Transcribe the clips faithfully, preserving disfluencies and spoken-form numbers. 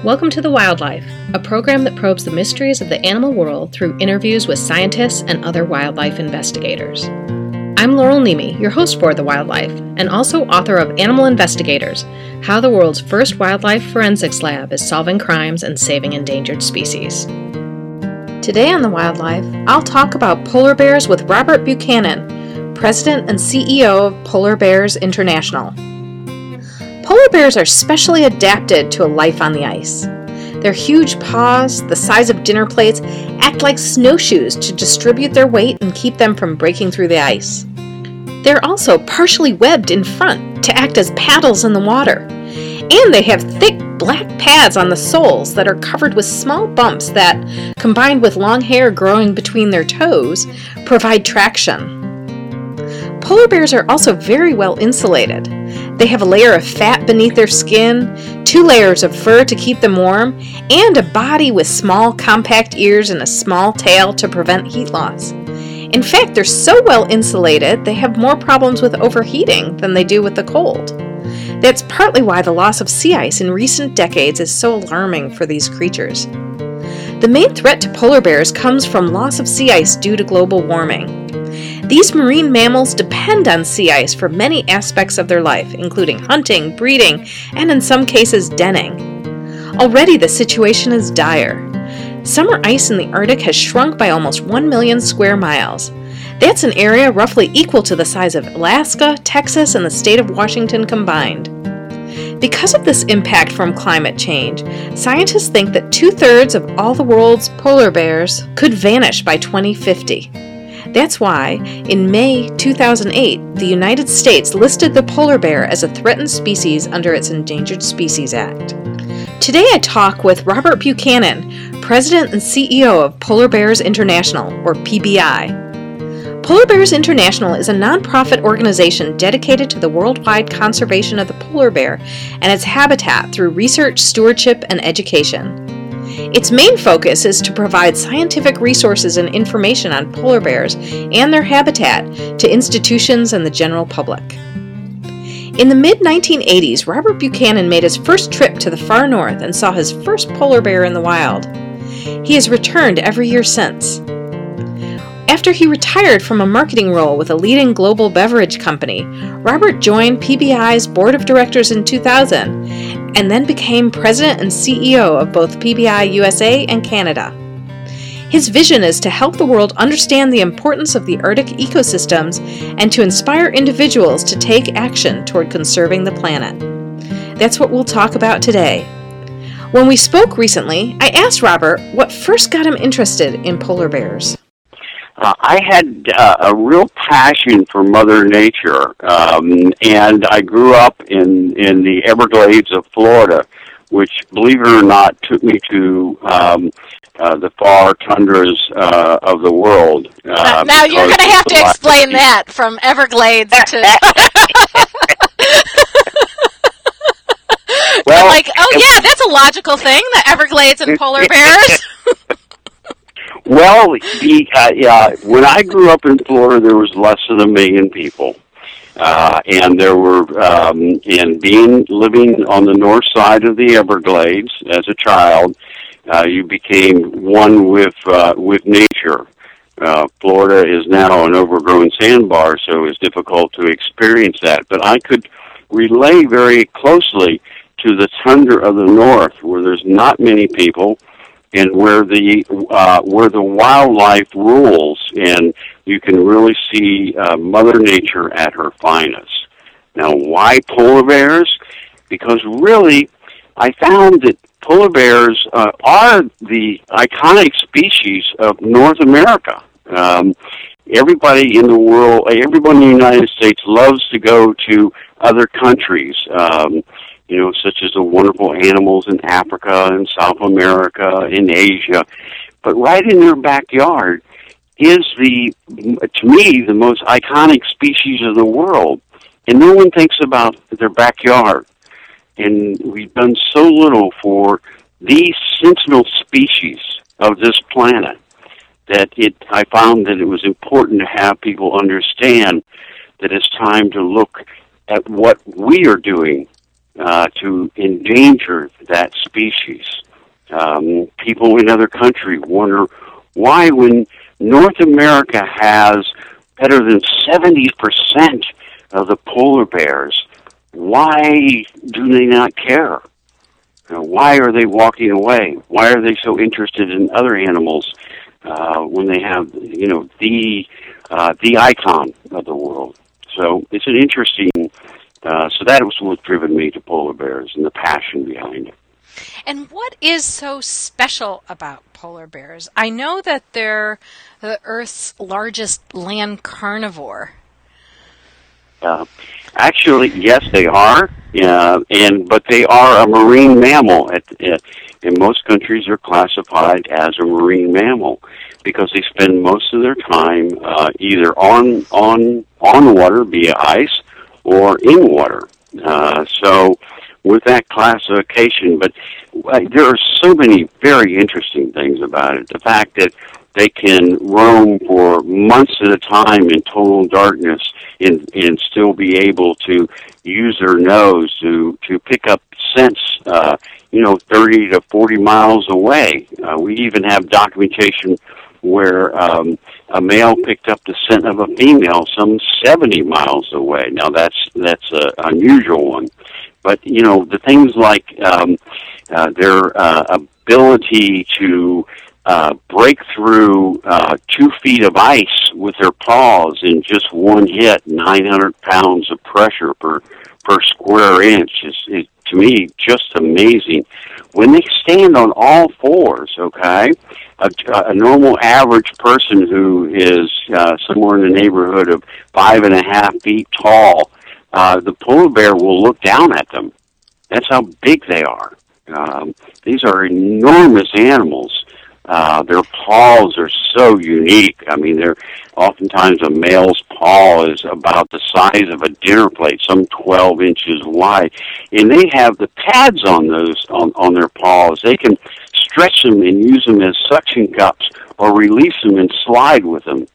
Welcome to The Wildlife, a program that probes the mysteries of the animal world through interviews with scientists and other wildlife investigators. I'm Laurel Nemi, your host for The Wildlife, and also author of Animal Investigators, How the World's First Wildlife Forensics Lab is Solving Crimes and Saving Endangered Species. Today on The Wildlife, I'll talk about polar bears with Robert Buchanan, President and C E O of Polar Bears International. Polar bears are specially adapted to a life on the ice. Their huge paws, the size of dinner plates, act like snowshoes to distribute their weight and keep them from breaking through the ice. They're also partially webbed in front to act as paddles in the water. And they have thick black pads on the soles that are covered with small bumps that, combined with long hair growing between their toes, provide traction. Polar bears are also very well insulated. They have a layer of fat beneath their skin, two layers of fur to keep them warm, and a body with small, compact ears and a small tail to prevent heat loss. In fact, they're so well insulated, they have more problems with overheating than they do with the cold. That's partly why the loss of sea ice in recent decades is so alarming for these creatures. The main threat to polar bears comes from loss of sea ice due to global warming. These marine mammals depend on sea ice for many aspects of their life, including hunting, breeding, and in some cases denning. Already the situation is dire. Summer ice in the Arctic has shrunk by almost one million square miles. That's an area roughly equal to the size of Alaska, Texas, and the state of Washington combined. Because of this impact from climate change, scientists think that two-thirds of all the world's polar bears could vanish by twenty fifty. That's why, in May two thousand eight, the United States listed the polar bear as a threatened species under its Endangered Species Act. Today I talk with Robert Buchanan, President and C E O of Polar Bears International, or P B I. Polar Bears International is a nonprofit organization dedicated to the worldwide conservation of the polar bear and its habitat through research, stewardship, and education. Its main focus is to provide scientific resources and information on polar bears and their habitat to institutions and the general public. In the mid nineteen eighties, Robert Buchanan made his first trip to the far north and saw his first polar bear in the wild. He has returned every year since. After he retired from a marketing role with a leading global beverage company, Robert joined P B I's board of directors in two thousand and then became president and C E O of both P B I U S A and Canada. His vision is to help the world understand the importance of the Arctic ecosystems and to inspire individuals to take action toward conserving the planet. That's what we'll talk about today. When we spoke recently, I asked Robert what first got him interested in polar bears. Uh, I had uh, a real passion for Mother Nature, um, and I grew up in, in the Everglades of Florida, which, believe it or not, took me to um, uh, the far tundras uh, of the world. Uh, now, you're going to have to explain that, from Everglades to... well, like, oh yeah, that's a logical thing, the Everglades and polar bears. Well, the, uh, yeah, when I grew up in Florida, there was less than a million people, uh, and there were, um, and being living on the north side of the Everglades as a child, uh, you became one with uh, with nature. Uh, Florida is now an overgrown sandbar, so it's difficult to experience that. But I could relate very closely to the tundra of the north, where there's not many people, and where the uh, where the wildlife rules, and you can really see uh, Mother Nature at her finest. Now, why polar bears? Because really, I found that polar bears uh, are the iconic species of North America. Um, everybody in the world, everybody in the United States loves to go to other countries. Um, you know, such as the wonderful animals in Africa and South America, in Asia. But right in their backyard is the, to me, the most iconic species of the world. And no one thinks about their backyard. And we've done so little for these sentinel species of this planet that it, I found that it was important to have people understand that it's time to look at what we are doing uh, to endanger that species. Um, people in other countries wonder why, when North America has better than seventy percent of the polar bears, why do they not care? Uh, why are they walking away? Why are they so interested in other animals uh, when they have, you know, the uh, the icon of the world? So it's an interesting. Uh, so that was what driven me to polar bears and the passion behind it. And what is so special about polar bears? I know that they're the Earth's largest land carnivore. Uh, actually, yes, they are, uh, and but they are a marine mammal. At, at, in most countries, they're classified as a marine mammal because they spend most of their time uh, either on on on water via ice or in water. Uh, so. With that classification, but uh, there are so many very interesting things about it. The fact that they can roam for months at a time in total darkness and, and still be able to use their nose to, to pick up scents, uh, you know, thirty to forty miles away. Uh, we even have documentation where um, a male picked up the scent of a female some seventy miles away. Now, that's that's an unusual one. But, you know, the things like um, uh, their uh, ability to uh, break through uh, two feet of ice with their paws in just one hit, nine hundred pounds of pressure per, per square inch, is, is, to me, just amazing. When they stand on all fours, okay, a, a normal average person who is uh, somewhere in the neighborhood of five and a half feet tall, Uh, the polar bear will look down at them. That's how big they are. Um, these are enormous animals. Uh, their paws are so unique. I mean, they're oftentimes a male's paw is about the size of a dinner plate, some twelve inches wide, and they have the pads on those on, on their paws. They can stretch them and use them as suction cups, or release them and slide with them.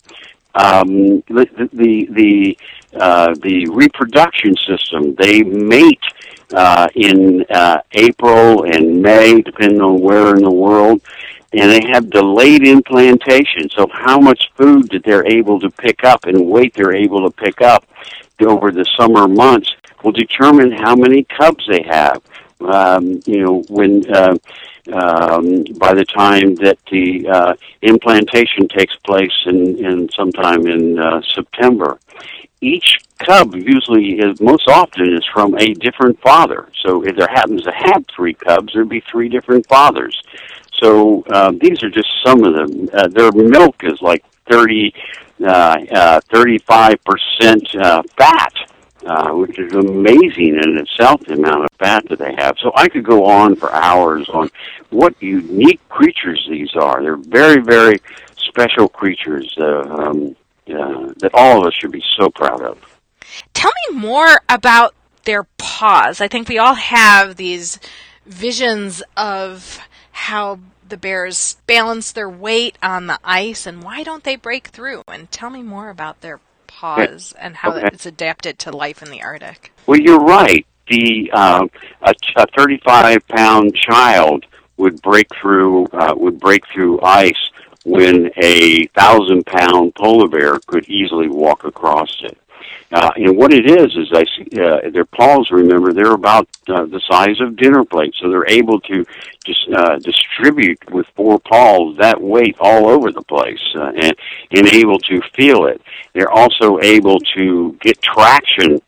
Um, the the the, uh, the reproduction system, they mate uh, in uh, April and May, depending on where in the world, and they have delayed implantation. So how much food that they're able to pick up and weight they're able to pick up over the summer months will determine how many cubs they have. Um, you know, when uh, um, by the time that the uh, implantation takes place in, in sometime in uh, September, each cub usually is most often is from a different father. So if there happens to have three cubs, there'd be three different fathers. So uh, these are just some of them. Uh, their milk is like thirty, uh, uh, thirty-five percent uh, fat. Uh, which is amazing in itself, the amount of fat that they have. So I could go on for hours on what unique creatures these are. They're very, very special creatures uh, um, uh, that all of us should be so proud of. Tell me more about their paws. I think we all have these visions of how the bears balance their weight on the ice, and why don't they break through? And tell me more about their paws and how okay. it's adapted to life in the Arctic. Well, you're right. The uh, a, a thirty-five pound child would break through uh, would break through ice when a thousand pound polar bear could easily walk across it. Uh, and what it is is, I see, uh, their paws. Remember, they're about uh, the size of dinner plates, so they're able to just uh, distribute with four paws that weight all over the place, uh, and and able to feel it. They're also able to get traction,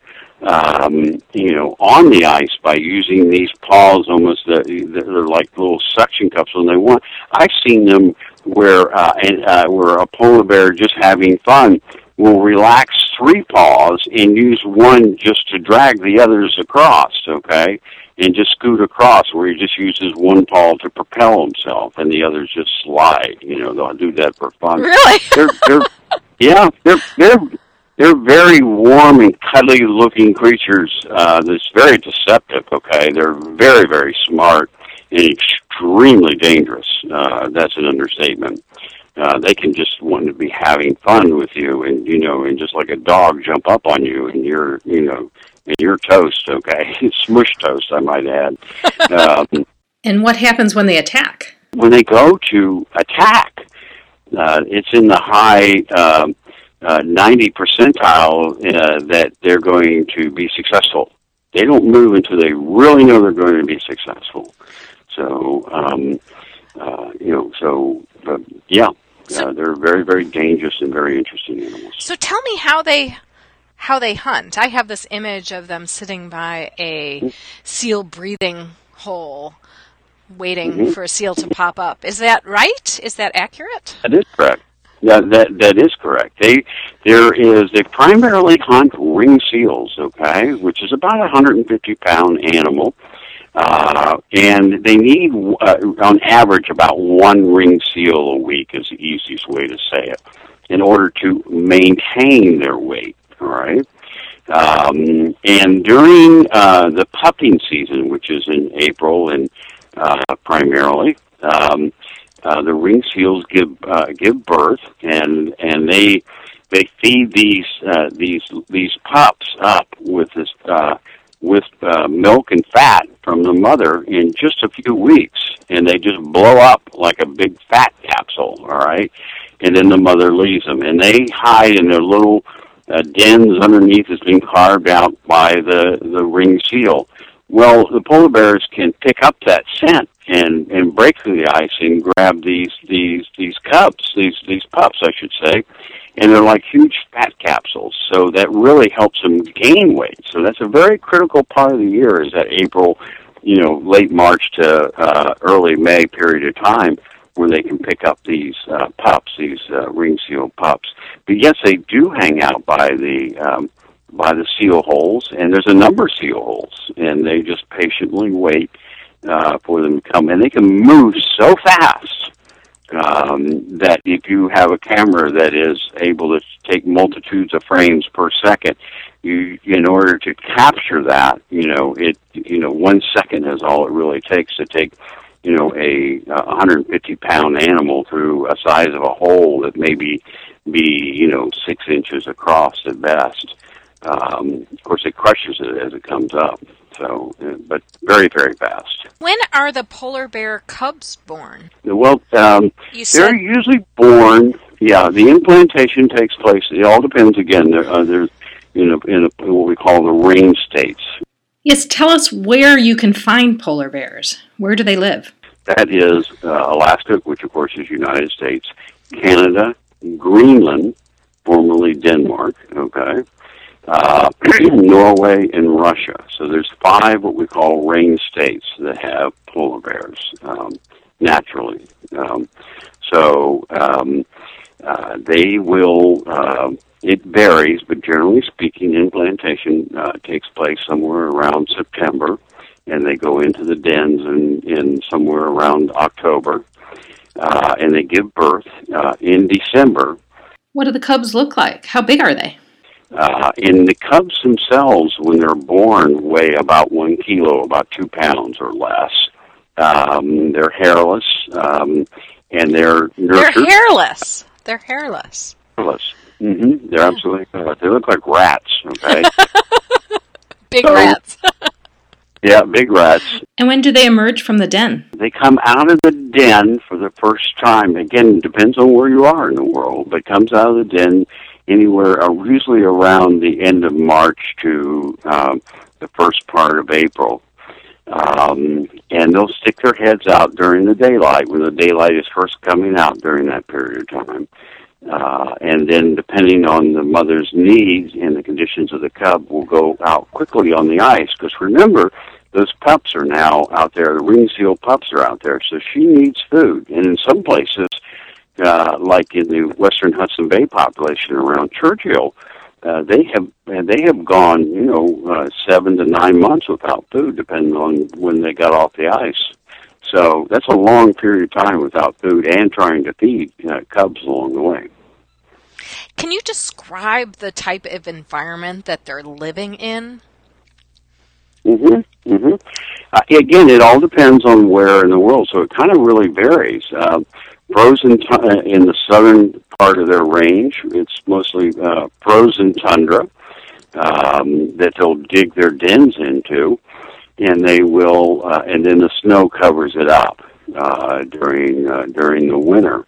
um, you know, on the ice by using these paws. Almost, uh, they're like little suction cups when they want. I've seen them where uh, and, uh, where a polar bear just having fun will relax three paws and use one just to drag the others across, okay, and just scoot across, where he just uses one paw to propel himself and the others just slide. You know, they'll do that for fun. Really? They're, they're, yeah, they're they're they're very warm and cuddly looking creatures. Uh, that's very deceptive. Okay, they're very very smart and extremely dangerous. Uh, that's an understatement. Uh, they can just want to be having fun with you, and you know, and just like a dog, jump up on you, and you're, you know, and you're toast, okay? Smush toast, I might add. um, And what happens when they attack? when they go to attack, uh, it's in the high um, uh, ninety percentile uh, that they're going to be successful. They don't move until they really know they're going to be successful. So, um, uh, you know, so, uh, yeah, uh, they're very, very dangerous and very interesting animals. So tell me how they how they hunt. I have this image of them sitting by a seal breathing hole, waiting mm-hmm. for a seal to pop up. Is that right? Is that accurate? That is correct. Yeah, that that is correct. They there is they primarily hunt ring seals, okay, which is about a one hundred fifty pound animal, uh, and they need uh, on average about one ring seal a week is the easiest way to say it, in order to maintain their weight. All right. Um, and during uh, the pupping season, which is in April and uh, primarily, um, uh, the ring seals give uh, give birth, and and they they feed these uh, these these pups up with this uh, with uh, milk and fat from the mother in just a few weeks, and they just blow up like a big fat capsule. All right, and then the mother leaves them, and they hide in their little Uh, dens underneath is being carved out by the, the ring seal. Well, the polar bears can pick up that scent and, and break through the ice and grab these these these cubs, these these pups, I should say, and they're like huge fat capsules. So that really helps them gain weight. So that's a very critical part of the year, is that April, you know, late March to uh, early May period of time, where they can pick up these uh, pups, these uh, ring seal pups. But yes, they do hang out by the um, by the seal holes, and there's a number of seal holes, and they just patiently wait uh, for them to come. And they can move so fast um, that if you have a camera that is able to take multitudes of frames per second, you in order to capture that, you know, it you know one second is all it really takes to take, you know, a uh, one hundred fifty pound animal through a size of a hole that maybe be, you know, six inches across at best. Um, of course, it crushes it as it comes up. So, uh, but very, very fast. When are the polar bear cubs born? Well, um, you they're said... usually born. Yeah, the implantation takes place. It all depends. Again, there, uh, there's, you know, in a, what we call the range states. Yes, tell us where you can find polar bears. Where do they live? That is uh, Alaska, which of course is United States, Canada, Greenland, formerly Denmark, okay, uh, Norway, and Russia. So there's five what we call range states that have polar bears um, naturally. Um, so um, uh, they will, uh, it varies, but generally speaking, implantation uh, takes place somewhere around September, and they go into the dens in, in somewhere around October, uh, and they give birth uh, in December. What do the cubs look like? How big are they? Uh, and the cubs themselves, when they're born, weigh about one kilo, about two pounds or less. Um, they're hairless, um, and they're nurtured. They're hairless. They're hairless. Hairless. Mm-hmm. They're absolutely hairless. They look like rats, okay? Big so, rats. Yeah, big rats. And when do they emerge from the den? They come out of the den for the first time. Again, it depends on where you are in the world, but comes out of the den anywhere, uh, usually around the end of March to um, the first part of April. Um, and they'll stick their heads out during the daylight, when the daylight is first coming out during that period of time. Uh, and then, depending on the mother's needs and the conditions of the cub, will go out quickly on the ice. Because remember, those pups are now out there. The ring seal pups are out there, so she needs food. And in some places, uh, like in the western Hudson Bay population around Churchill, uh, they have they have gone, you know, uh, seven to nine months without food, depending on when they got off the ice. So that's a long period of time without food and trying to feed uh, cubs along the way. Can you describe the type of environment that they're living in? Mm-hmm. Mm-hmm. Uh, again, it all depends on where in the world, so it kind of really varies. Uh, frozen t- in the southern part of their range, it's mostly uh, frozen tundra. um, that they'll dig their dens into, and they will, uh, and then the snow covers it up uh, during uh, during the winter.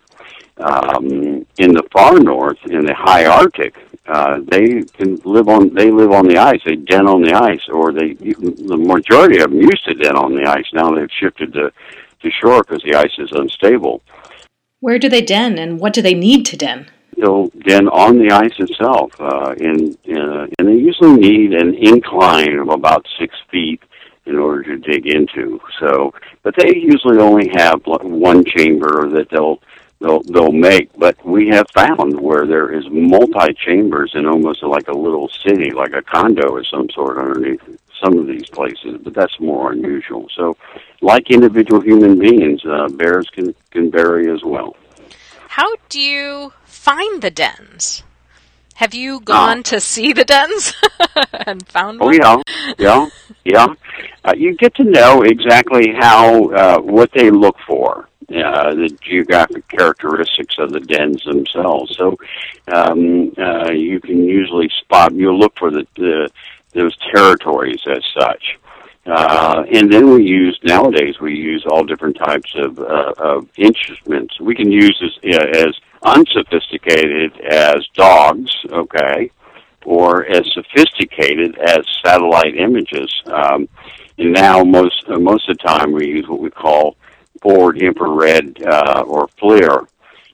Um, in the far north, in the high Arctic, uh, they can live on. They live on the ice. They den on the ice, or they. The majority of them used to den on the ice. Now they've shifted to to shore because the ice is unstable. Where do they den, and what do they need to den? They'll den on the ice itself, uh, in, in a, and they usually need an incline of about six feet in order to dig into. So, but they usually only have one chamber that they'll they'll they'll make. But we have found where there is multi chambers in almost like a little city, like a condo of some sort underneath some of these places. But that's more unusual. So, like individual human beings, uh, bears can can vary as well. How do you find the dens? Have you gone oh. to see the dens and found one? Oh, yeah, yeah, yeah. Uh, you get to know exactly how, uh, what they look for, uh, the geographic characteristics of the dens themselves. So um, uh, you can usually spot, you'll look for the, the those territories as such. Uh, and then we use, nowadays, we use all different types of, uh, of instruments. We can use as, uh, as unsophisticated as dogs, okay, or as sophisticated as satellite images. Um, and now, most, uh, most of the time, we use what we call forward infrared uh, or FLIR.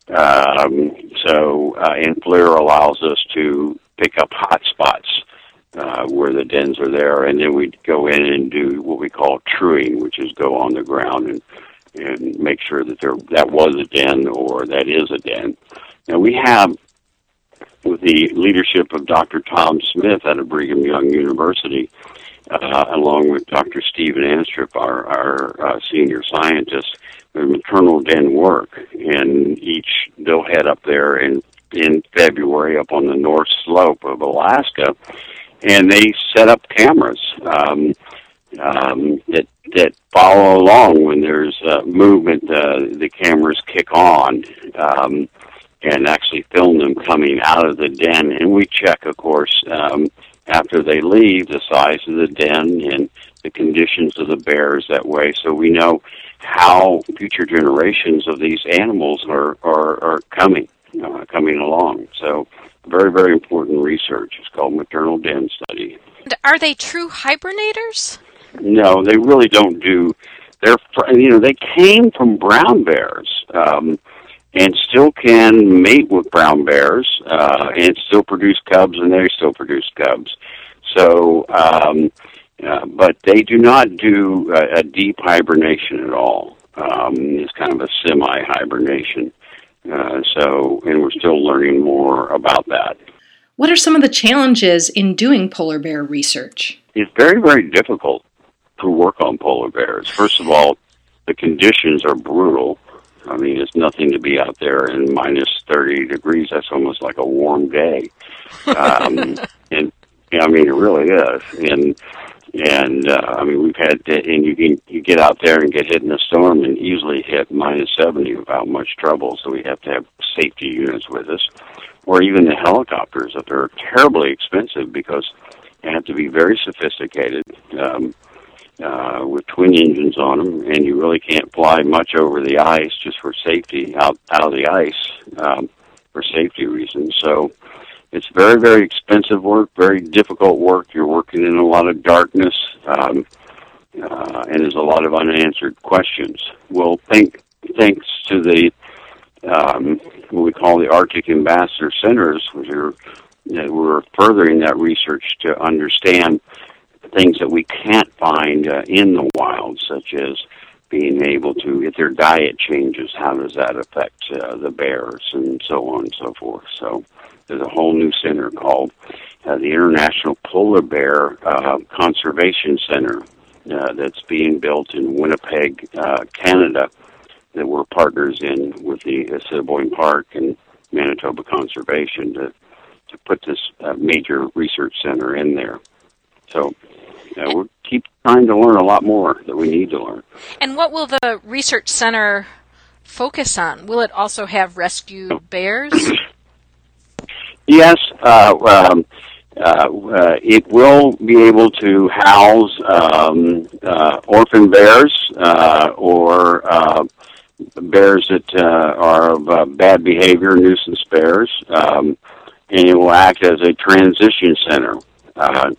Um, so, uh, and FLIR allows us to pick up hot spots. Uh, where the dens are there, and then we go in and do what we call truing, which is go on the ground and and make sure that there that was a den or that is a den. Now we have, with the leadership of Doctor Tom Smith out of Brigham Young University, uh, along with Doctor Stephen Anstrip, our, our uh, senior scientist, the maternal den work, and each they'll head up there in in February up on the north slope of Alaska. And they set up cameras um, um, that that follow along when there's uh, movement. Uh, the cameras kick on um, and actually film them coming out of the den. And we check, of course, um, after they leave, the size of the den and the conditions of the bears that way, so we know how future generations of these animals are are, are coming uh, coming along. So. Very, very important research. It's called maternal den study. Are they true hibernators? No, they really don't do. They're, you know, they came from brown bears, um, and still can mate with brown bears, uh, and still produce cubs, and they still produce cubs. So, um, uh, but they do not do a, a deep hibernation at all. Um, it's kind of a semi-hibernation. Uh, so, and we're still learning more about that. What are some of the challenges in doing polar bear research? It's very, very difficult to work on polar bears. First of all, the conditions are brutal. I mean, it's nothing to be out there in minus thirty degrees. That's almost like a warm day. Um, and, I mean, it really is. And, And, uh, I mean, we've had, and you can, you get out there and get hit in a storm and easily hit minus seventy without much trouble, so we have to have safety units with us. Or even the helicopters, that are terribly expensive because they have to be very sophisticated, um, uh, with twin engines on them, and you really can't fly much over the ice just for safety, out, out of the ice, um, for safety reasons. So, it's very, very expensive work, very difficult work. You're working in a lot of darkness, um, uh, and there's a lot of unanswered questions. Well, thank, thanks to the um, what we call the Arctic Ambassador Centers, which are, you know, we're furthering that research to understand things that we can't find uh, in the wild, such as being able to, if their diet changes, how does that affect uh, the bears, and so on and so forth. So. There's a whole new center called uh, the International Polar Bear uh, Conservation Center uh, that's being built in Winnipeg, uh, Canada, that we're partners in with the Assiniboine Park and Manitoba Conservation to to put this uh, major research center in there. So uh, we'll keep trying to learn a lot more that we need to learn. And what will the research center focus on? Will it also have rescued bears? Yes, uh, um, uh, uh, it will be able to house um, uh, orphan bears uh, or uh, bears that uh, are of uh, bad behavior, nuisance bears, um, and it will act as a transition center. Uh,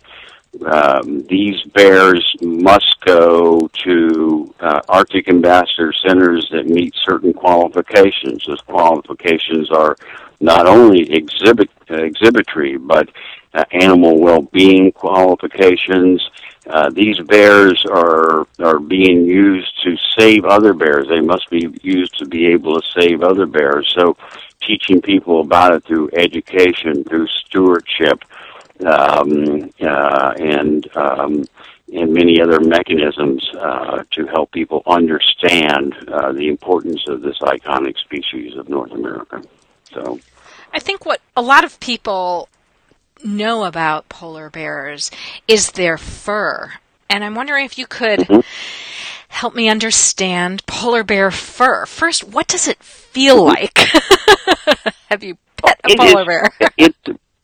um, these bears must go to uh, Arctic Ambassador centers that meet certain qualifications. Those qualifications are not only exhibit uh, exhibitory, but uh, animal well-being qualifications. Uh, these bears are are being used to save other bears. They must be used to be able to save other bears. So teaching people about it through education, through stewardship, um, uh, and um, and many other mechanisms uh, to help people understand uh, the importance of this iconic species of North America. So, I think what a lot of people know about polar bears is their fur. And I'm wondering if you could mm-hmm. help me understand polar bear fur. First, what does it feel like? Have you pet a it polar is, bear? it,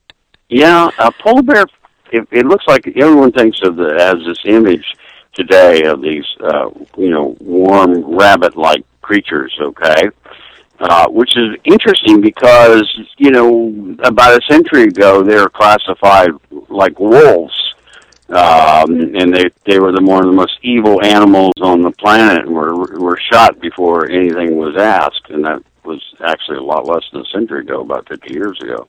yeah, a polar bear, it, it looks like everyone thinks of it as this image today of these, uh, you know, warm rabbit-like creatures, okay? Uh, which is interesting because, you know, about a century ago, they were classified like wolves. Um, and they they were the one of the most evil animals on the planet and were, were shot before anything was asked. And that was actually a lot less than a century ago, about fifty years ago.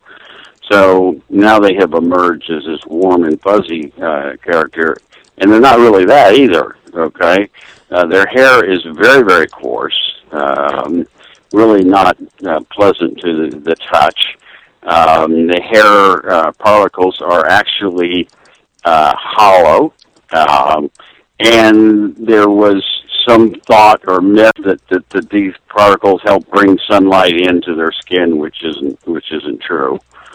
So now they have emerged as this warm and fuzzy uh, character. And they're not really that either, okay? Uh, their hair is very, very coarse. Um really not uh, pleasant to the, the touch. Um, the hair uh, particles are actually uh, hollow, um, and there was some thought or myth that, that, that these particles help bring sunlight into their skin, which isn't which isn't true.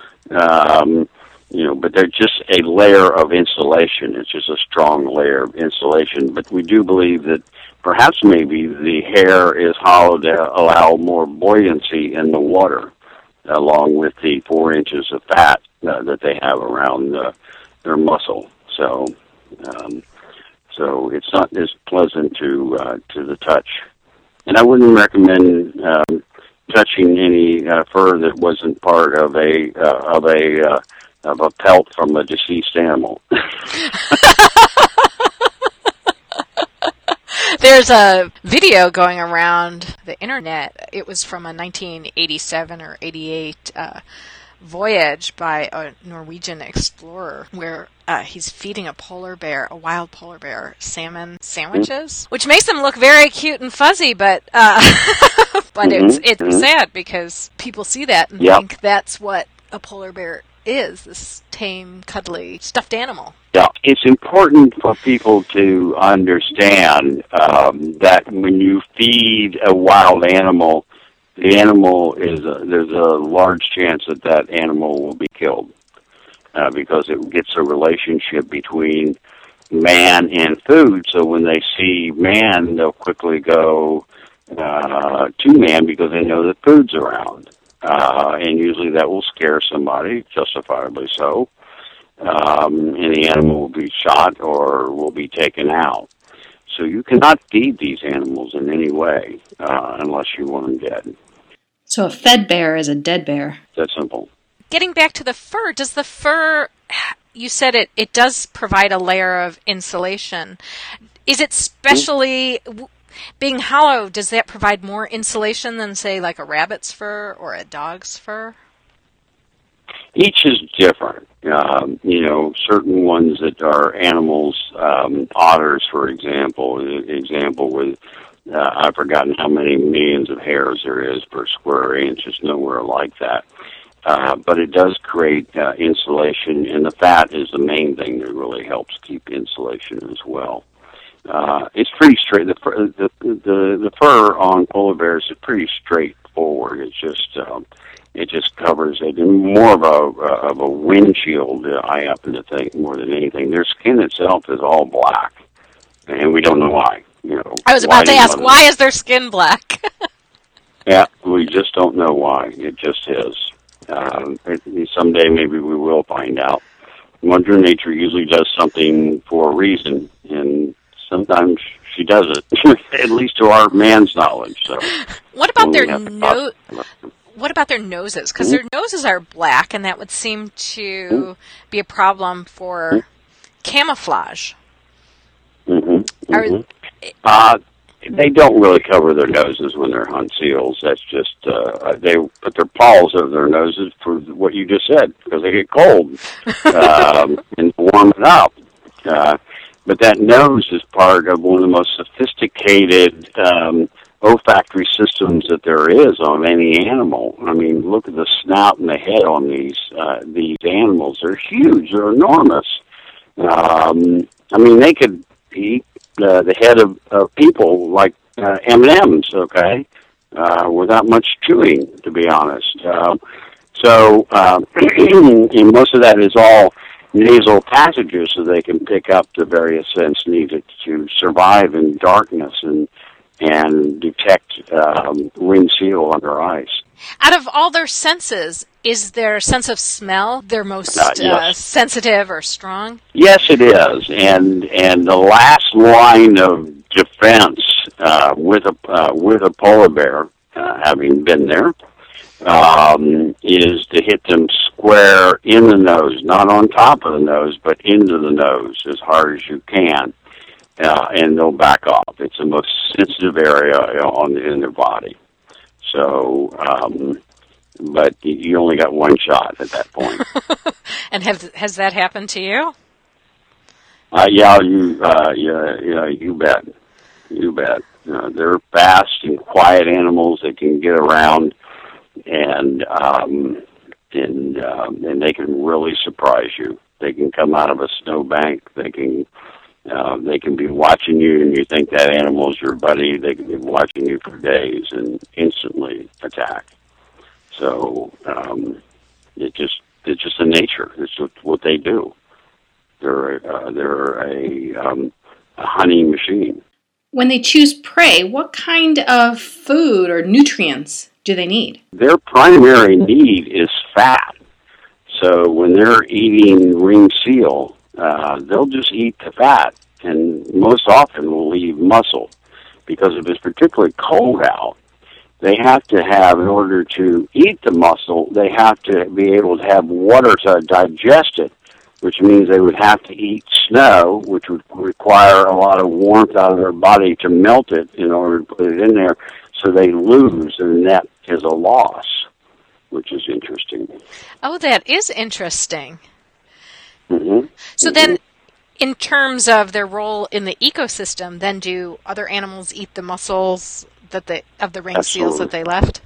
Um, you know, but they're just a layer of insulation. It's just a strong layer of insulation. But we do believe that perhaps maybe the hair is hollow to allow more buoyancy in the water, along with the four inches of fat uh, that they have around uh, their muscle. So, um, so it's not as pleasant to uh, to the touch. And I wouldn't recommend um, touching any uh, fur that wasn't part of a uh, of a uh, of a pelt from a deceased animal. There's a video going around the internet. It was from a nineteen eighty-seven or eighty-eight uh, voyage by a Norwegian explorer where uh, he's feeding a polar bear, a wild polar bear, salmon sandwiches, mm-hmm. which makes them look very cute and fuzzy, but uh, but mm-hmm. it's it's mm-hmm. sad because people see that and yep. think that's what a polar bear is, this tame, cuddly, stuffed animal. Yeah, it's important for people to understand um, that when you feed a wild animal, the animal is a, there's a large chance that that animal will be killed uh, because it gets a relationship between man and food. So when they see man, they'll quickly go uh, to man because they know that food's around. Uh, and usually that will scare somebody, justifiably so. Um, and the animal will be shot or will be taken out. So you cannot feed these animals in any way uh, unless you want them dead. So a fed bear is a dead bear. That's simple. Getting back to the fur, does the fur, you said it, it does provide a layer of insulation. Is it specially... Mm-hmm. Being hollow, does that provide more insulation than, say, like a rabbit's fur or a dog's fur? Each is different. Um, you know, certain ones that are animals, um, otters, for example, example with, uh, I've forgotten how many millions of hairs there is per square inch. It's nowhere like that. Uh, but it does create uh, insulation, and the fat is the main thing that really helps keep insulation as well. Uh, it's pretty straight. The, fur, the the the fur on polar bears is pretty straightforward. It's just um, it just covers it, and more of a uh, of a windshield. Uh, I happen to think more than anything. Their skin itself is all black, and we don't know why. You know, I was about to ask, why is their skin black? Yeah, we just don't know why. It just is. Um, it, someday maybe we will find out. Mother Nature usually does something for a reason, and sometimes she does it, at least to our man's knowledge. So, what about their nose? What about their noses? Because mm-hmm. their noses are black, and that would seem to mm-hmm. be a problem for mm-hmm. camouflage. Mm-hmm. Are, uh, they don't really cover their noses when they're hunt seals. That's just, uh, they put their paws over their noses for what you just said, because they get cold um, and warm it up. Uh, but that nose is part of one of the most sophisticated um, olfactory systems that there is on any animal. I mean, look at the snout and the head on these uh, these animals. They're huge. They're enormous. Um, I mean, they could eat uh, the head of, of people like uh, M and M's, okay, uh, without much chewing, to be honest. Um, so, uh, and most of that is all nasal passages, so they can pick up the various scents needed to survive in darkness and and detect um, ring seal under ice. Out of all their senses, is their sense of smell their most uh, yes. uh, sensitive or strong? Yes, it is. And and the last line of defense uh, with a uh, with a polar bear, uh, having been there, um, is to hit them square in the nose, not on top of the nose, but into the nose as hard as you can. Uh, and they'll back off. It's the most sensitive area on in their body. So, um, but you only got one shot at that point. And have, has that happened to you? Uh, yeah, you, uh, yeah, yeah, you bet, you bet. Uh, they're fast and quiet animals that can get around, and um, and um, and they can really surprise you. They can come out of a snowbank. They can. Uh, they can be watching you, and you think that animal is your buddy. They can be watching you for days and instantly attack. So um, it just it's just the nature. It's what they do. They're uh, they're a, um, a hunting machine. When they choose prey, what kind of food or nutrients do they need? Their primary need is fat. So when they're eating ring seal, Uh, they'll just eat the fat, and most often will leave muscle, because if it's particularly cold out, they have to have, in order to eat the muscle, they have to be able to have water to digest it, which means they would have to eat snow, which would require a lot of warmth out of their body to melt it in order to put it in there, so they lose, and that is a loss, which is interesting. Oh, that is interesting. Mm-hmm. So then, in terms of their role in the ecosystem, then do other animals eat the mussels that they, of the ring Absolutely. seals that they left?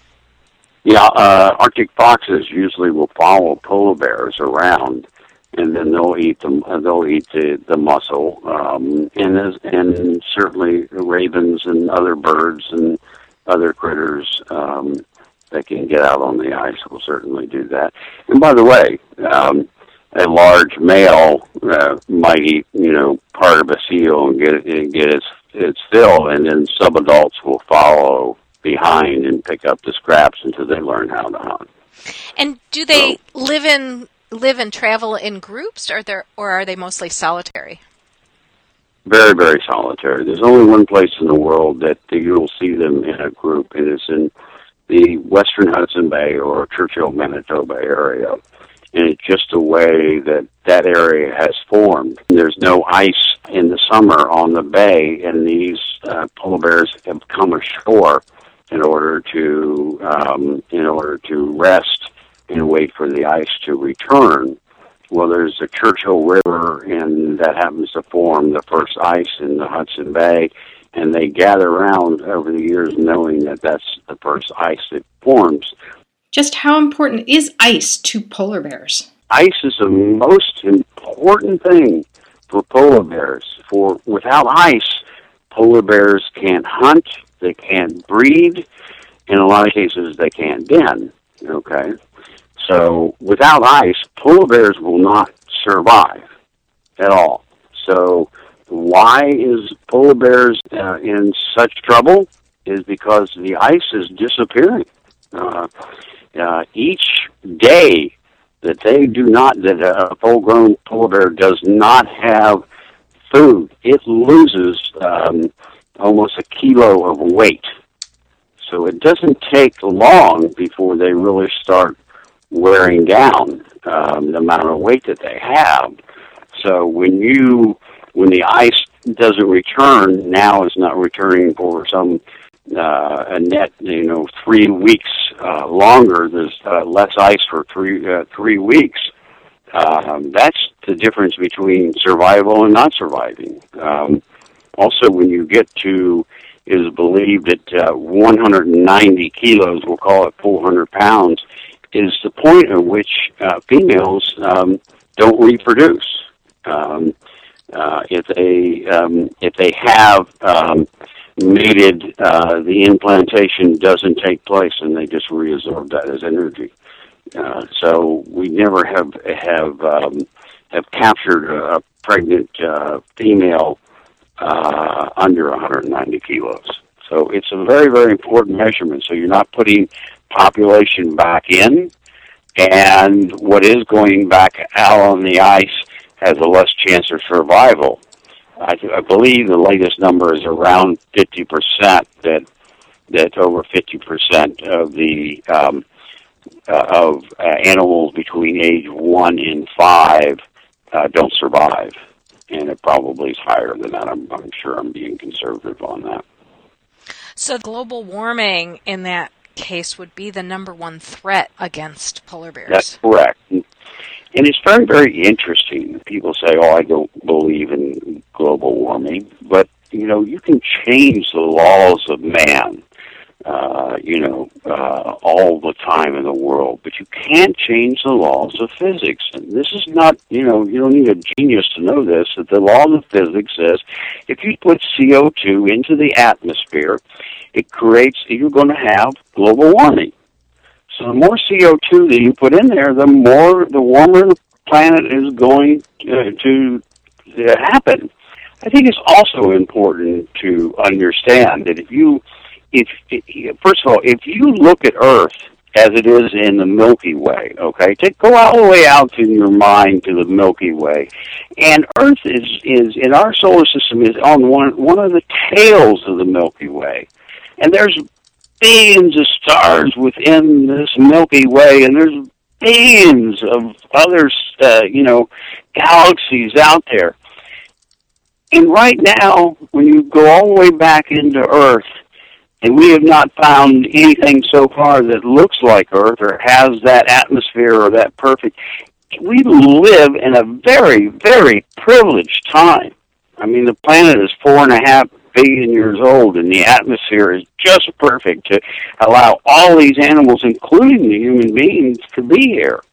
Yeah, uh, Arctic foxes usually will follow polar bears around, and then they'll eat them. Uh, they'll eat the the mussel, um, and as, and certainly ravens and other birds and other critters um, that can get out on the ice will certainly do that. And by the way. Um, A large male uh, might eat, you know, part of a seal and get and get its its fill, and then subadults will follow behind and pick up the scraps until they learn how to hunt. And do they so, live in live and travel in groups, or they or are they mostly solitary? Very, very solitary. There's only one place in the world that you'll see them in a group, and it's in the western Hudson Bay or Churchill, Manitoba area. And it's just the way that that area has formed. There's no ice in the summer on the bay, and these uh, polar bears have come ashore in order to um, in order to rest and wait for the ice to return. Well, there's the Churchill River, and that happens to form the first ice in the Hudson Bay, and they gather around over the years knowing that that's the first ice that forms. Just how important is ice to polar bears? Ice is the most important thing for polar bears. For without ice, polar bears can't hunt, they can't breed, in a lot of cases they can't den. Okay? So without ice, polar bears will not survive at all. So why is polar bears uh, in such trouble? Is because the ice is disappearing. Uh, Uh, each day that they do not, that a full-grown polar bear does not have food, it loses um, almost a kilo of weight. So it doesn't take long before they really start wearing down um, the amount of weight that they have. So when you, when the ice doesn't return, now it's not returning for some uh, a net, you know, three weeks uh, longer. There's uh, less ice for three uh, three weeks. Um, that's the difference between survival and not surviving. Um, also, when you get to, it is believed that uh, one hundred ninety kilos, we'll call it four hundred pounds, is the point at which uh, females um, don't reproduce. Um, uh, if they um, if they have um, mated, uh, the implantation doesn't take place, and they just reabsorb that as energy. Uh, so we never have have um, have captured a pregnant uh, female uh, under one hundred ninety kilos. So it's a very, very important measurement. So you're not putting population back in, and what is going back out on the ice has a less chance of survival. I, I believe the latest number is around fifty percent, that that over fifty percent of the um, uh, of uh, animals between age one and five uh, don't survive, and it probably is higher than that. I'm, I'm sure I'm being conservative on that. So global warming in that case would be the number one threat against polar bears. That's correct. And it's very, very interesting. People say, oh, I don't believe in global warming. But, you know, you can change the laws of man, uh, you know, uh, all the time in the world. But you can't change the laws of physics. And this is not, you know, you don't need a genius to know this, that the law of physics says if you put C O two into the atmosphere, it creates, you're going to have global warming. So the more C O two that you put in there, the more, the warmer the planet is going to, to, to happen. I think it's also important to understand that if you, if, if first of all, if you look at Earth as it is in the Milky Way, okay, take, go all the way out in your mind to the Milky Way, and Earth is, is in our solar system is on one one of the tails of the Milky Way, and there's billions of stars within this Milky Way, and there's billions of other, uh, you know, galaxies out there. And right now, when you go all the way back into Earth, and we have not found anything so far that looks like Earth or has that atmosphere or that perfect, we live in a very, very privileged time. I mean, the planet is four and a half billion years old, and the atmosphere is just perfect to allow all these animals, including the human beings, to be here.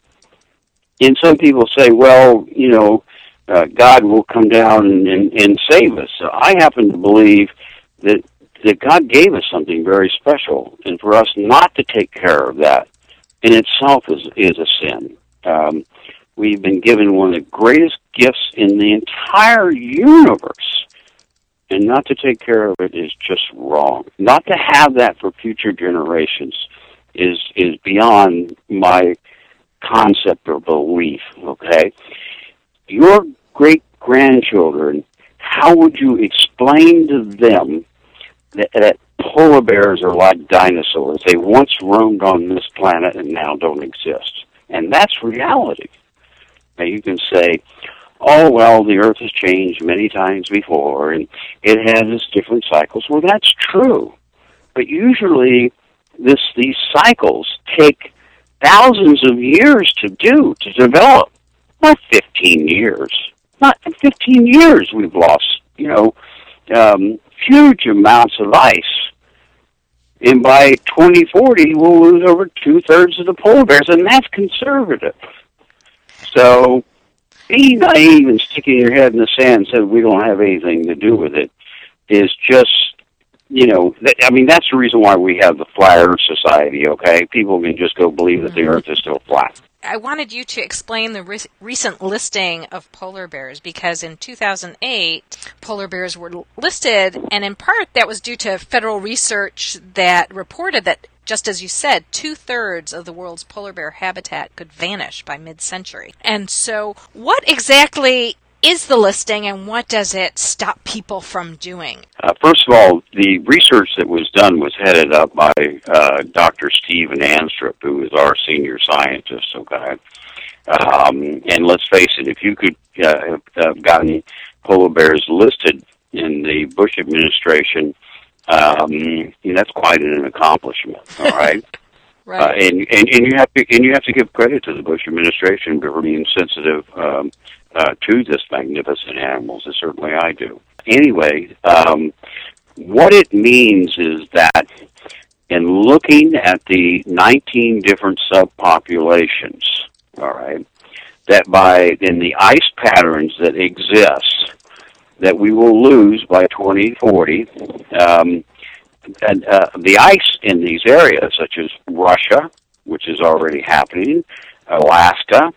And some people say, well, you know, uh, God will come down and, and, and save us. So I happen to believe that, that God gave us something very special, and for us not to take care of that in itself is, is a sin. Um, we've been given one of the greatest gifts in the entire universe, and not to take care of it is just wrong. Not to have that for future generations is is beyond my concept or belief, okay? Your great-grandchildren, how would you explain to them that, that polar bears are like dinosaurs? They once roamed on this planet and now don't exist. And that's reality. Now you can say, oh, well, the Earth has changed many times before, and it has its different cycles. Well, that's true. But usually this these cycles take thousands of years to do, to develop. Not fifteen years. Not fifteen years we've lost, you know, um, huge amounts of ice. And by twenty forty, we'll lose over two-thirds of the polar bears, and that's conservative. So being naive and sticking your head in the sand and saying we don't have anything to do with it is just, you know, th- I mean, that's the reason why we have the Flat Earth Society, okay? People can just go believe that the Earth is still flat. I wanted you to explain the re- recent listing of polar bears, because in two thousand eight, polar bears were listed, and in part that was due to federal research that reported that, just as you said, two-thirds of the world's polar bear habitat could vanish by mid-century. And so what exactly is the listing, and what does it stop people from doing? Uh, first of all, the research that was done was headed up by uh, Doctor Stephen Anstrup, who is our senior scientist, okay? Um, and let's face it, if you could uh, have gotten polar bears listed in the Bush administration, um, you know, that's quite an accomplishment, all right? Right. Uh, and, and, and you have to and you have to give credit to the Bush administration for being sensitive um, uh, to this magnificent animals. And certainly I do. Anyway, um, what it means is that in looking at the nineteen different subpopulations, all right, that by in the ice patterns that exist, that we will lose by twenty forty. Um, And uh, the ice in these areas, such as Russia, which is already happening, Alaska,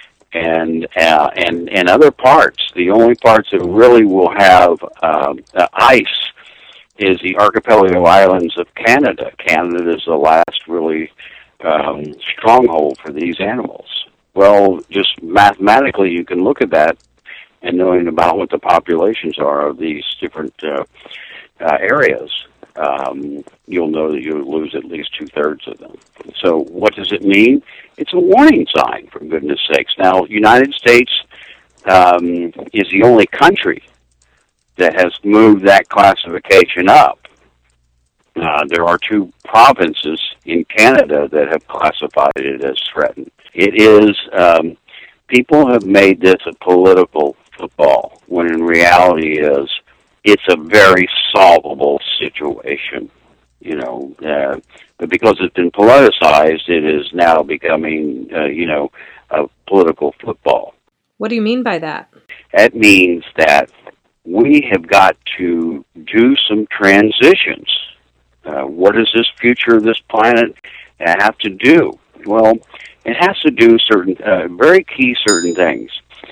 and uh, and and other parts, the only parts that really will have uh, uh, ice is the archipelago islands of Canada. Canada is the last really um, stronghold for these animals. Well, just mathematically, you can look at that, and knowing about what the populations are of these different uh, uh, areas. Um, you'll know that you'll lose at least two-thirds of them. So what does it mean? It's a warning sign, for goodness sakes. Now, United States um, is the only country that has moved that classification up. Uh, there are two provinces in Canada that have classified it as threatened. It is, um, people have made this a political football, when in reality is, it's a very solvable situation, you know. Uh, but because it's been politicized, it is now becoming, uh, you know, a political football. What do you mean by that? That means that we have got to do some transitions. Uh, what does this future of this planet have to do? Well, it has to do certain, uh, very key certain things.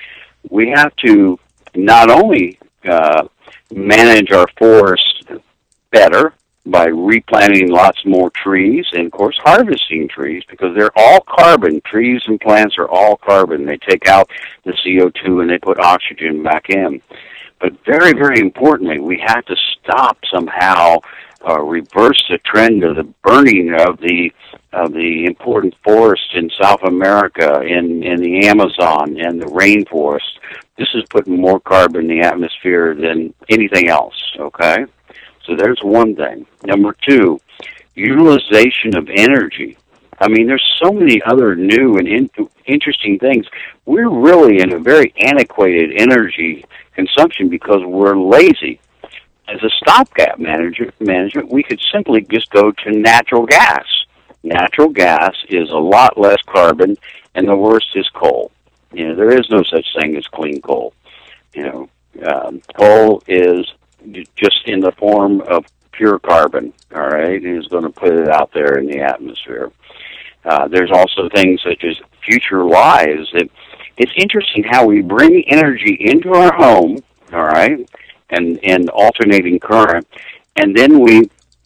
We have to not only uh, manage our forests better by replanting lots more trees and, of course, harvesting trees, because they're all carbon. Trees and plants are all carbon. They take out the C O two and they put oxygen back in. But very, very importantly, we have to stop somehow, uh, reverse the trend of the burning of the of the important forests in South America, in, in the Amazon and the rainforest. This is putting more carbon in the atmosphere than anything else, okay? So there's one thing. Number two, utilization of energy. I mean, there's so many other new and in, interesting things. We're really in a very antiquated energy consumption because we're lazy. As a stopgap manager, management, we could simply just go to natural gas. Natural gas is a lot less carbon, and the worst is coal. You know, there is no such thing as clean coal. You know, um, coal is just in the form of pure carbon, all right, and is going to put it out there in the atmosphere. Uh, there's also things such as future lives. That it's interesting how we bring energy into our home, all right, and, and alternating current, and then we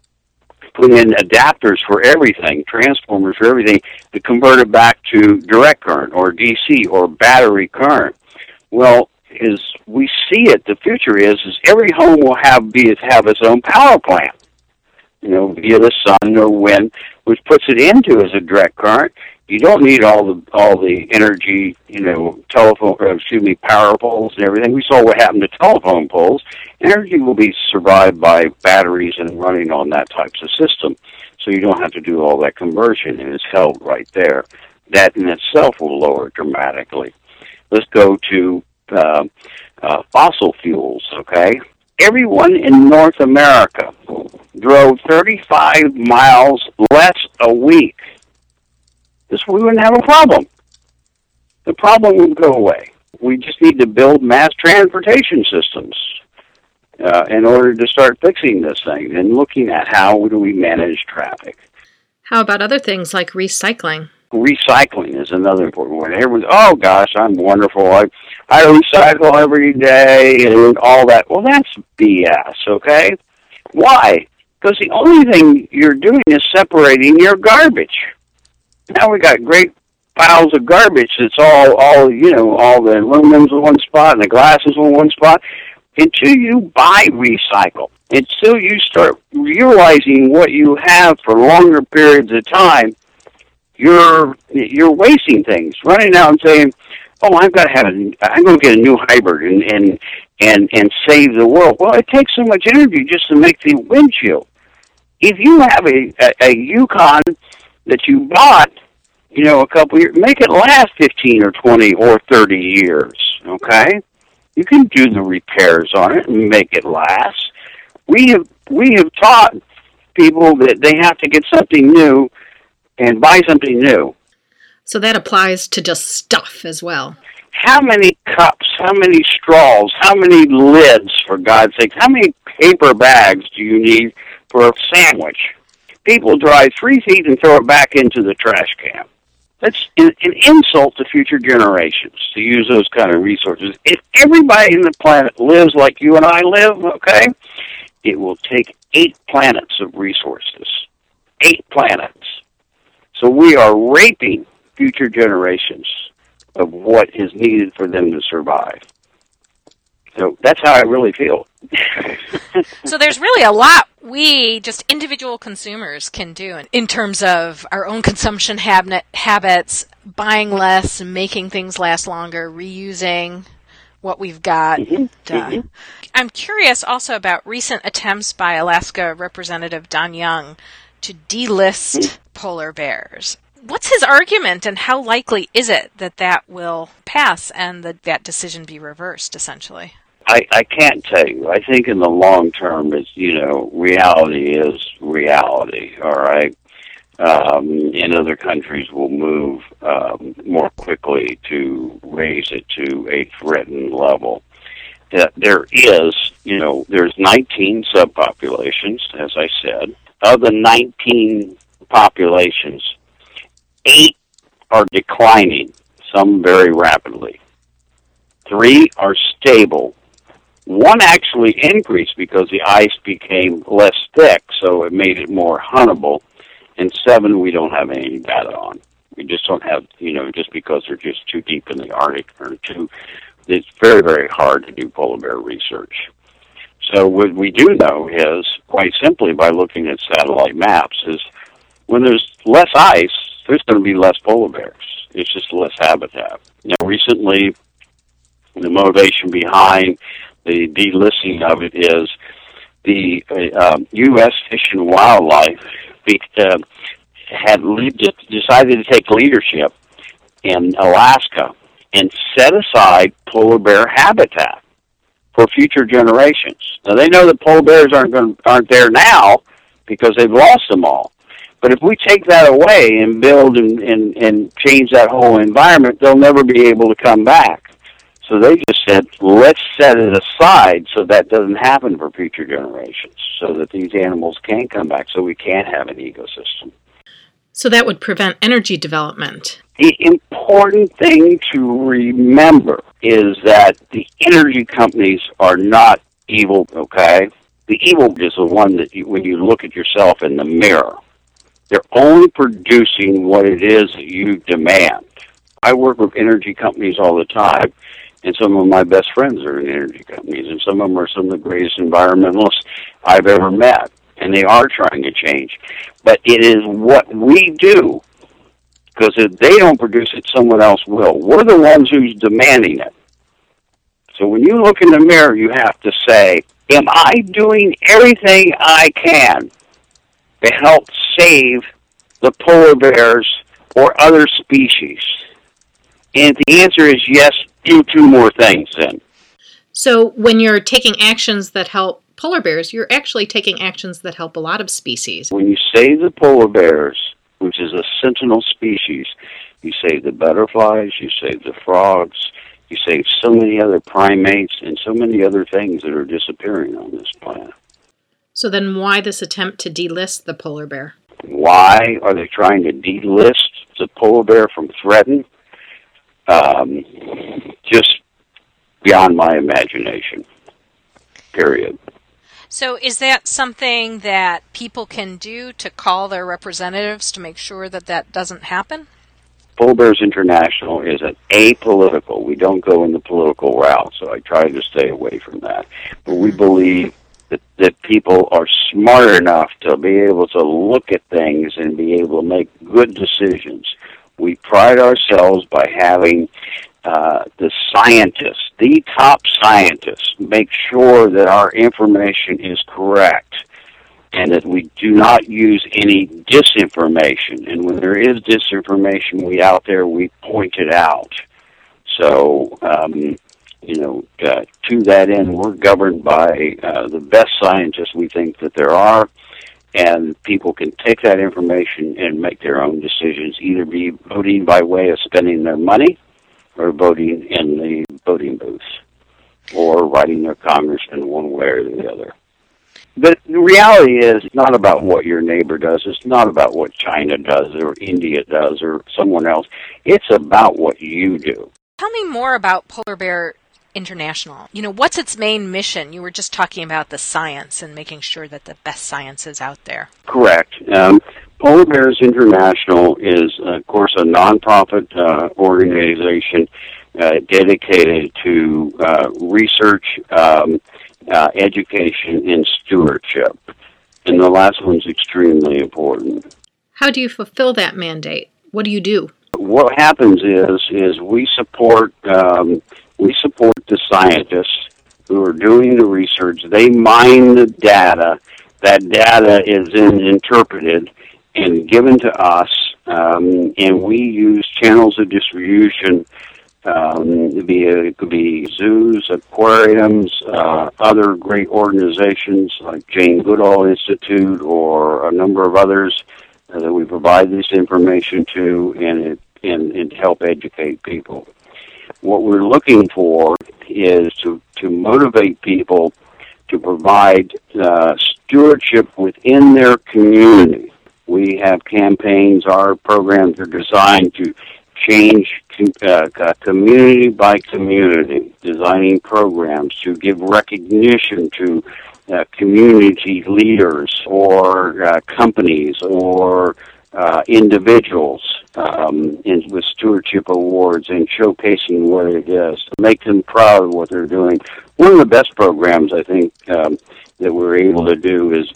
put in adapters for everything, transformers for everything, to convert it back to direct current or D C or battery current. Well, as we see it, the future is, is every home will have be have its own power plant, you know, via the sun or wind, which puts it into as a direct current. You don't need all the all the energy, you know, telephone, or excuse me, power poles and everything. We saw what happened to telephone poles. Energy will be survived by batteries and running on that types of system, so you don't have to do all that conversion, and it's held right there. That in itself will lower dramatically. Let's go to uh, uh, fossil fuels. Okay, everyone in North America drove thirty-five miles less a week. This we wouldn't have a problem. The problem would go away. We just need to build mass transportation systems uh, in order to start fixing this thing and looking at how do we manage traffic. How about other things like recycling? Recycling is another important one. Everyone's, oh gosh, I'm wonderful. I, I recycle every day and all that. Well, that's B S, okay? Why? Because the only thing you're doing is separating your garbage. Now we got great piles of garbage that's all, all you know, all the aluminum's in one spot and the glass is in one spot. Until you buy recycle, until you start realizing what you have for longer periods of time, you're you're wasting things. Running out and saying, "Oh, I've got to have a, I'm going to get a new hybrid and and and and save the world." Well, it takes so much energy just to make the windshield. If you have a a, a Yukon that you bought, you know, a couple years, make it last fifteen or twenty or thirty years. Okay, you can do the repairs on it and make it last. We have we have taught people that they have to get something new and buy something new. So that applies to just stuff as well. How many cups, how many straws, how many lids, for God's sake, how many paper bags do you need for a sandwich? People drive three feet and throw it back into the trash can. That's an, an insult to future generations to use those kind of resources. If everybody in the planet lives like you and I live, okay, it will take eight planets of resources. Eight planets. So we are raping future generations of what is needed for them to survive. So that's how I really feel. So there's really a lot we, just individual consumers, can do in, in terms of our own consumption hab- habits, buying less, making things last longer, reusing what we've got. Mm-hmm. Mm-hmm. I'm curious also about recent attempts by Alaska Representative Don Young to delist mm-hmm. polar bears. What's his argument, and how likely is it that that will pass and that that decision be reversed, essentially? I, I can't tell you. I think in the long term, it's, you know, reality is reality, all right? Um, and other countries will move um, more quickly to raise it to a threatened level. Uh, there is, you know, there's nineteen subpopulations, as I said. Of the nineteen populations, eight are declining, some very rapidly. Three are stable. One actually increased because the ice became less thick, so it made it more huntable. And seven we don't have any data on. We just don't have, you know, just because they're just too deep in the Arctic or too, it's very, very hard to do polar bear research. So what we do know is, quite simply by looking at satellite maps, is when there's less ice, there's going to be less polar bears. It's just less habitat. Now, recently, the motivation behind the delisting of it is the uh, U S Fish and Wildlife uh, had le- decided to take leadership in Alaska and set aside polar bear habitat for future generations. Now, they know that polar bears aren't going, aren't there now because they've lost them all. But if we take that away and build and, and, and change that whole environment, they'll never be able to come back. So they just said, let's set it aside so that doesn't happen for future generations, so that these animals can come back, so we can have an ecosystem. So that would prevent energy development. The important thing to remember is that the energy companies are not evil, okay? The evil is the one that you, when you look at yourself in the mirror, they're only producing what it is that you demand. I work with energy companies all the time, and some of my best friends are in energy companies, and some of them are some of the greatest environmentalists I've ever met, and they are trying to change. But it is what we do, because if they don't produce it, someone else will. We're the ones who's demanding it. So when you look in the mirror, you have to say, am I doing everything I can to help save the polar bears or other species? And if the answer is yes, do two more things then. So when you're taking actions that help polar bears, you're actually taking actions that help a lot of species. When you save the polar bears, which is a sentinel species, you save the butterflies, you save the frogs, you save so many other primates and so many other things that are disappearing on this planet. So then why this attempt to delist the polar bear? Why are they trying to delist the polar bear from threatened? Um, just beyond my imagination, period. So is that something that people can do to call their representatives to make sure that that doesn't happen? Polar Bears International is an apolitical. We don't go in the political route, so I try to stay away from that. But we believe that, that people are smart enough to be able to look at things and be able to make good decisions. We pride ourselves by having uh, the scientists, the top scientists, make sure that our information is correct and that we do not use any disinformation. And when there is disinformation we out there, we point it out. So, um, you know, uh, to that end, we're governed by uh, the best scientists we think that there are, and people can take that information and make their own decisions, either be voting by way of spending their money or voting in the voting booth or writing their congressman one way or the other. But the reality is, it's not about what your neighbor does. It's not about what China does or India does or someone else. It's about what you do. Tell me more about Polar Bear International. You know, what's its main mission? You were just talking about the science and making sure that the best science is out there. Correct. Um, Polar Bears International is, of course, a nonprofit uh, organization uh, dedicated to uh, research, um, uh, education, and stewardship. And the last one's extremely important. How do you fulfill that mandate? What do you do? What happens is, is we support um, we support the scientists who are doing the research. They mine the data. That data is then interpreted and given to us, um, and we use channels of distribution. Um, it, be, it could be zoos, aquariums, uh, other great organizations like Jane Goodall Institute or a number of others uh, that we provide this information to and, it, and, and help educate people. What we're looking for is to, to motivate people to provide uh, stewardship within their community. We have campaigns, our programs are designed to change uh, community by community, designing programs to give recognition to uh, community leaders or uh, companies or uh, individuals um, in, with stewardship awards and showcasing what it is, to make them proud of what they're doing. One of the best programs, I think, um, that we're able to do is,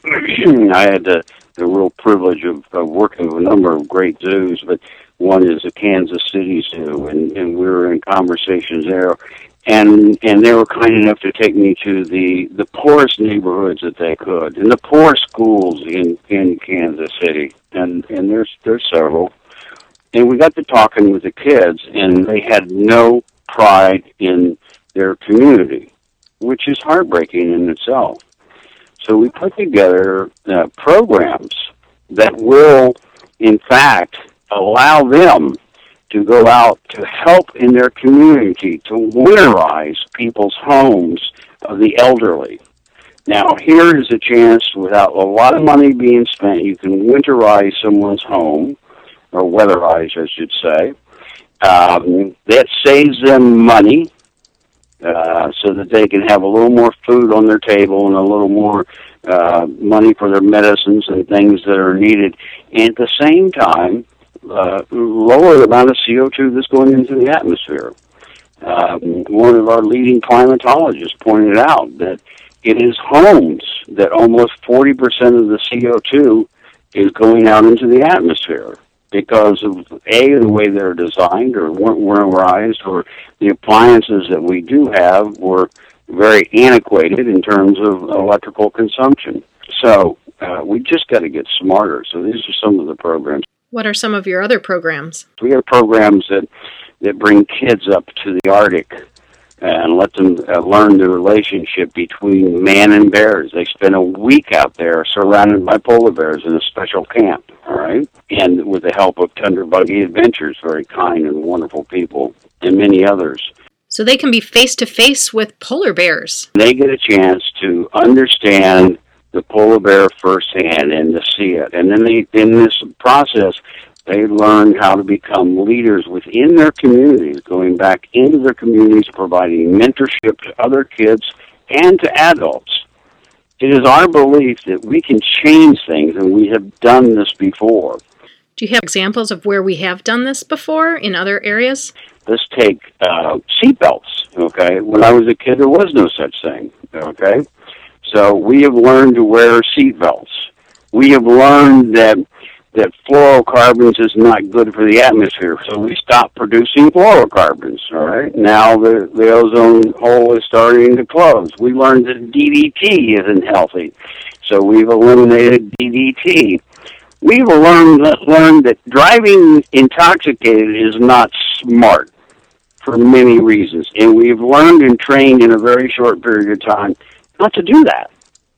I had the, the real privilege of, of working with a number of great zoos, but one is the Kansas City Zoo, and, and we were in conversations there. And and they were kind enough to take me to the, the poorest neighborhoods that they could, and the poorest schools in, in Kansas City. And, and there's there's several. And we got to talking with the kids, and they had no pride in their community, which is heartbreaking in itself. So we put together uh, programs that will, in fact, allow them to go out to help in their community, to winterize people's homes of the elderly. Now, here is a chance, without a lot of money being spent, you can winterize someone's home, or weatherize, I should say. Um, that saves them money, uh, so that they can have a little more food on their table and a little more uh, money for their medicines and things that are needed. And at the same time, uh, lower the amount of C O two that's going into the atmosphere. Um, one of our leading climatologists pointed out that it is homes that almost forty percent of the C O two is going out into the atmosphere because of, A, the way they're designed or weren't winterized, or the appliances that we do have were very antiquated in terms of electrical consumption. So uh, we just got to get smarter. So these are some of the programs. What are some of your other programs? We have programs that, that bring kids up to the Arctic and let them uh, learn the relationship between man and bears. They spend a week out there surrounded by polar bears in a special camp, all right? And with the help of Tundra Buggy Adventures, very kind and wonderful people, and many others. So they can be face-to-face with polar bears. They get a chance to understand the polar bear firsthand and to see it. And then they, in this process, they learn how to become leaders within their communities, going back into their communities, providing mentorship to other kids and to adults. It is our belief that we can change things, and we have done this before. Do you have examples of where we have done this before in other areas? Let's take uh, seatbelts, okay? When I was a kid, there was no such thing, okay? So we have learned to wear seatbelts. We have learned that that fluorocarbons is not good for the atmosphere, so we stopped producing fluorocarbons, all right? Now the, the ozone hole is starting to close. We learned that D D T isn't healthy, so we've eliminated D D T. We've learned, learned that driving intoxicated is not smart for many reasons, and we've learned and trained in a very short period of time not to do that.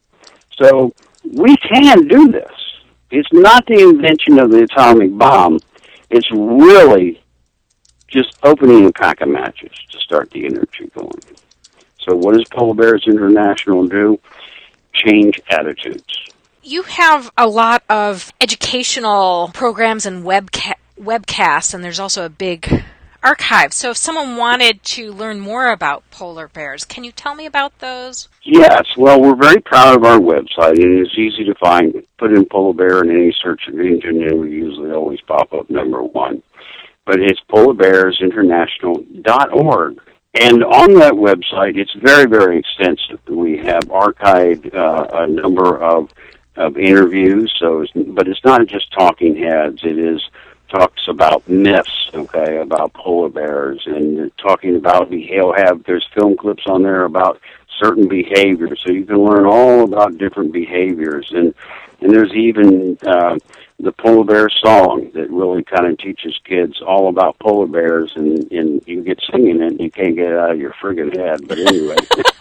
So we can do this. It's not the invention of the atomic bomb. It's really just opening a pack of matches to start the energy going. So what does Polar Bears International do? Change attitudes. You have a lot of educational programs and webca- webcasts, and there's also a big archive. So if someone wanted to learn more about polar bears, can you tell me about those? Yes. Well, we're very proud of our website, and it's easy to find. Put in polar bear in any search engine, and we usually always pop up number one. But it's polar bears international dot org. And on that website, it's very, very extensive. We have archived uh, a number of, of interviews, so it's, but it's not just talking heads. It is talks about myths, okay, about polar bears, and talking about, he'll have, there's film clips on there about certain behaviors, so you can learn all about different behaviors, and and there's even uh, the polar bear song that really kind of teaches kids all about polar bears, and, and you get singing it and you can't get it out of your friggin' head, but anyway.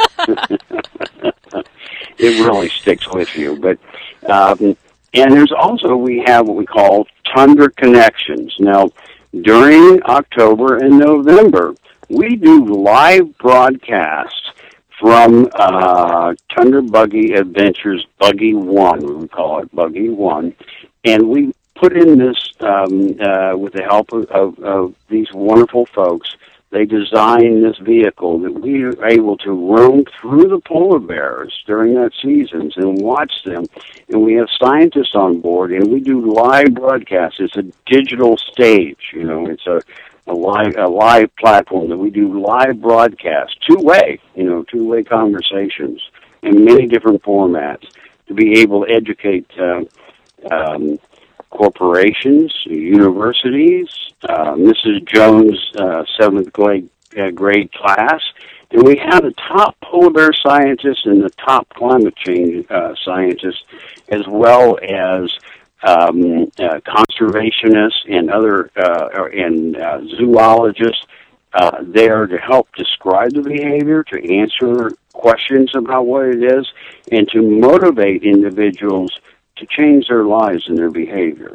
It really sticks with you, but um, and there's also, we have what we call Tundra Connections. Now, during October and November, we do live broadcasts from uh, Tundra Buggy Adventures Buggy One, we call it Buggy One, and we put in this, um, uh, with the help of, of, of these wonderful folks, they designed this vehicle that we are able to roam through the polar bears during that season and watch them. And we have scientists on board, and we do live broadcasts. It's a digital stage, you know. It's a, a live a live platform that we do live broadcasts, two-way, you know, two-way conversations in many different formats to be able to educate uh, um, corporations, universities, uh, Missus Jones' uh, seventh grade, uh, grade class, and we have the top polar bear scientists and the top climate change uh, scientists, as well as um, uh, conservationists and other uh, and uh, zoologists uh, there to help describe the behavior, to answer questions about what it is, and to motivate individuals to change their lives and their behavior.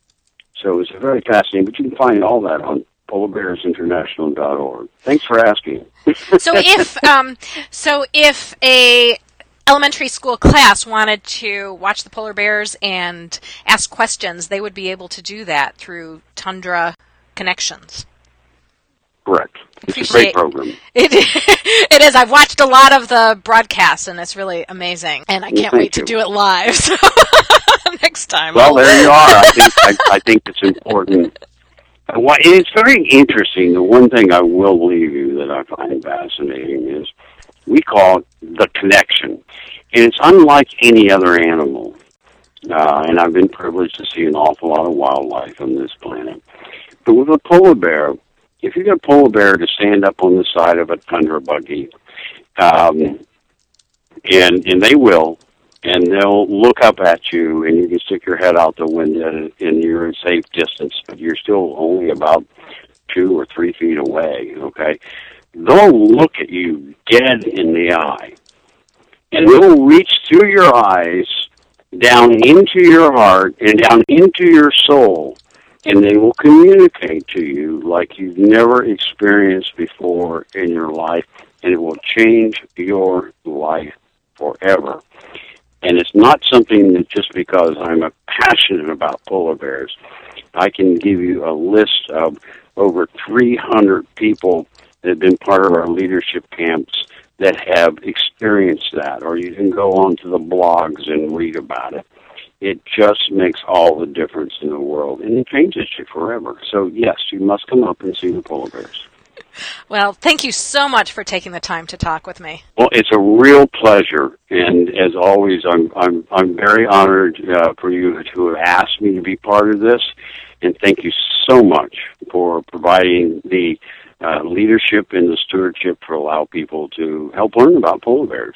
So it's very fascinating, but you can find all that on polar bears international dot org. Thanks for asking. So if um, so if a elementary school class wanted to watch the polar bears and ask questions, they would be able to do that through Tundra Connections. Correct. It's a great program. It, it is. I've watched a lot of the broadcasts, and it's really amazing. And I can't well, wait you. to do it live. So next time. Well, there you are. I think I, I think it's important. And it's very interesting. The one thing I will leave you that I find fascinating is we call it the connection. And it's unlike any other animal. Uh, and I've been privileged to see an awful lot of wildlife on this planet. But with a polar bear, if you get a polar bear to stand up on the side of a Tundra buggy, um, and and they will, and they'll look up at you, and you can stick your head out the window, and you're in safe distance, but you're still only about two or three feet away, okay? They'll look at you dead in the eye, and they'll reach through your eyes, down into your heart, and down into your soul, and they will communicate to you like you've never experienced before in your life, and it will change your life forever. And it's not something that just because I'm a passionate about polar bears. I can give you a list of over three hundred people that have been part of our leadership camps that have experienced that, or you can go onto the blogs and read about it. It just makes all the difference in the world, and it changes you forever. So, yes, you must come up and see the polar bears. Well, thank you so much for taking the time to talk with me. Well, it's a real pleasure, and as always, I'm I'm I'm very honored uh, for you to have asked me to be part of this, and thank you so much for providing the uh, leadership and the stewardship to allow people to help learn about polar bears.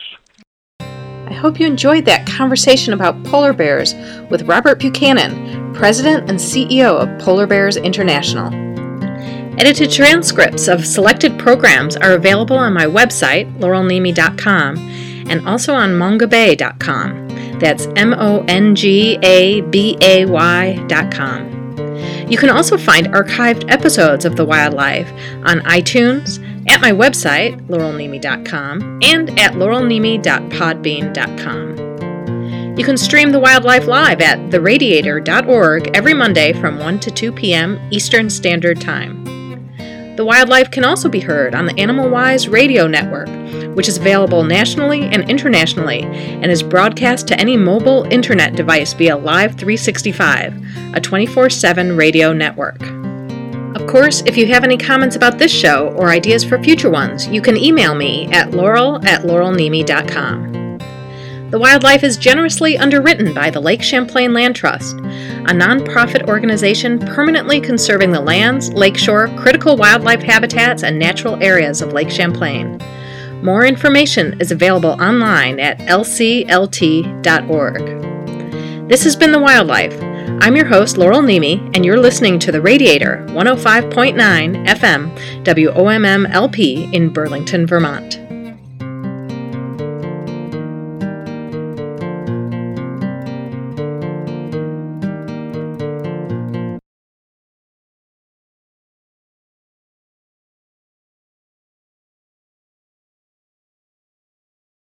I hope you enjoyed that conversation about polar bears with Robert Buchanan, President and C E O of Polar Bears International. Edited transcripts of selected programs are available on my website, laurel nemi dot com, and also on mongabay dot com. That's M O N G A B A Y dot com. You can also find archived episodes of The Wildlife on iTunes, at my website, laurel nemi dot com, and at laurel nemi dot podbean dot com. You can stream The Wildlife live at the radiator dot org every Monday from one to two p.m. Eastern Standard Time. The Wildlife can also be heard on the Animal Wise radio network, which is available nationally and internationally and is broadcast to any mobile internet device via Live three sixty-five, a twenty-four seven radio network. Of course, if you have any comments about this show or ideas for future ones, you can email me at laurel at laurel nemi dot com. The Wildlife is generously underwritten by the Lake Champlain Land Trust, a nonprofit organization permanently conserving the lands, lakeshore, critical wildlife habitats, and natural areas of Lake Champlain. More information is available online at l c l t dot org. This has been The Wildlife. I'm your host, Laurel Nemi, and you're listening to The Radiator, one oh five point nine F M, W O M M L P in Burlington, Vermont.